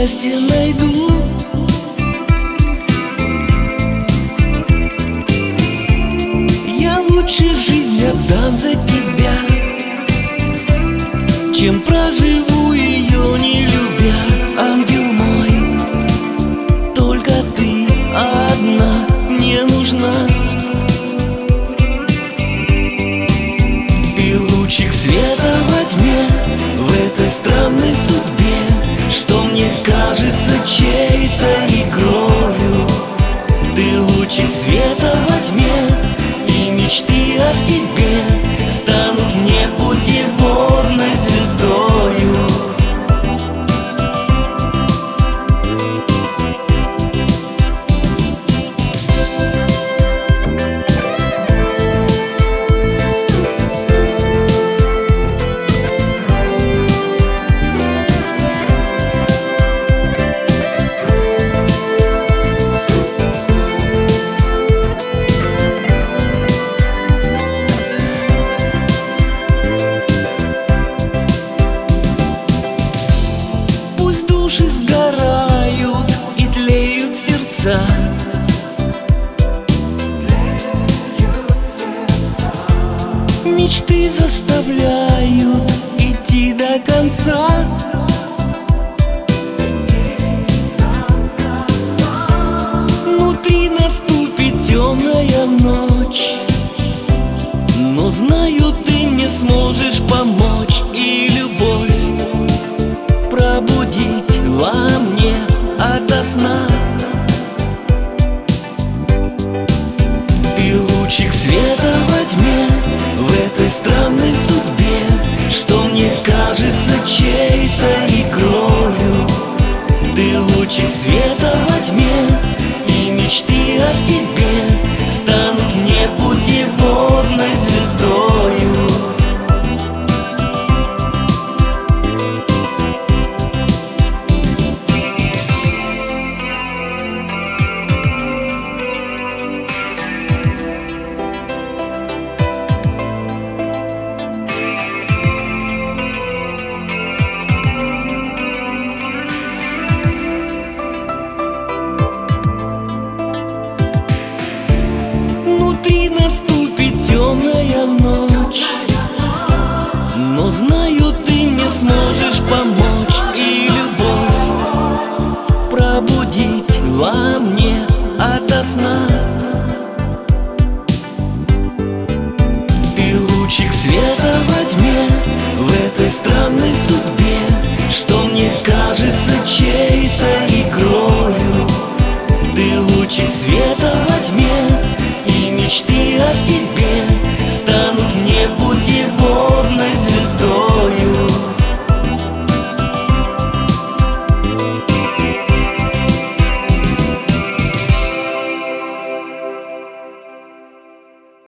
счастье найду. Я лучше жизнь отдам за тебя, чем проживу ее не любя. Ангел мой, только ты одна мне нужна. Ты лучик света во тьме, в этой странной судьбе, что мне кажется чьей-то игрою. Ты лучик света во тьме, и мечты о тебе станут мне путеводной звездою. Пусть души сгорают и тлеют сердца, мечты заставляют идти до конца. Внутри наступит темная ночь, но знаю, ты мне сможешь помочь и любовь пробудить во мне ото сна. Ты лучик света во тьме, в этой странной судьбе, что мне кажется чьей-то игрою. Ты лучик света во тьме, и мечты о тебе станут мне путеводной звездою. Внутри наступит темная ночь, но знаю,